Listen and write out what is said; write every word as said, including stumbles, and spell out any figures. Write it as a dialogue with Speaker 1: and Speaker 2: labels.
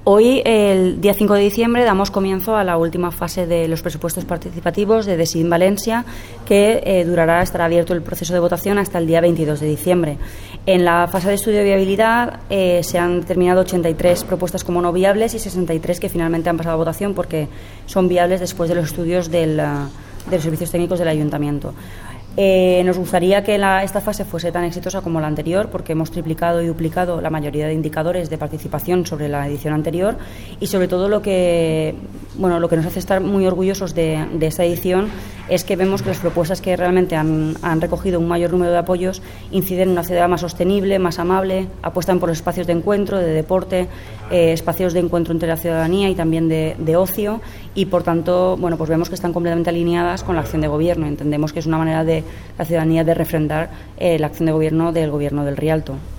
Speaker 1: Hoy, el día cinco de diciembre, damos comienzo a la última fase de los presupuestos participativos de Decidim Valencia, que eh, durará, estará abierto el proceso de votación hasta el día veintidós de diciembre. En la fase de estudio de viabilidad eh, se han determinado ochenta y tres propuestas como no viables y sesenta y tres que finalmente han pasado a votación porque son viables después de los estudios del, uh, de los servicios técnicos del Ayuntamiento. Eh, nos gustaría que la, esta fase fuese tan exitosa como la anterior, porque hemos triplicado y duplicado la mayoría de indicadores de participación sobre la edición anterior, y sobre todo lo que, bueno, lo que nos hace estar muy orgullosos de, de esta edición es que vemos que las propuestas que realmente han, han recogido un mayor número de apoyos inciden en una ciudad más sostenible, más amable, apuestan por espacios de encuentro, de deporte, eh, espacios de encuentro entre la ciudadanía y también de, de ocio, y por tanto, bueno, pues vemos que están completamente alineadas con la acción de gobierno. Entendemos que es una manera de la ciudadanía de refrendar eh, la acción de gobierno del Gobierno del Rialto.